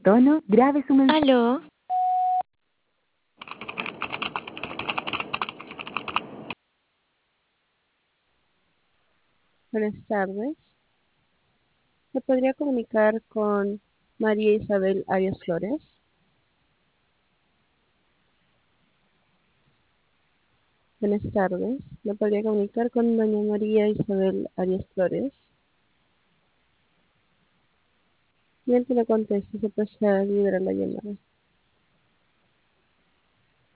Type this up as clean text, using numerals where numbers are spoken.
tono, grabe su mensaje. Aló, Buenas tardes. ¿Me podría comunicar con María Isabel Arias Flores? Buenas tardes. ¿Me podría comunicar con doña María Isabel Arias Flores? Bien, que le conteste, se procede a liberar la llamada.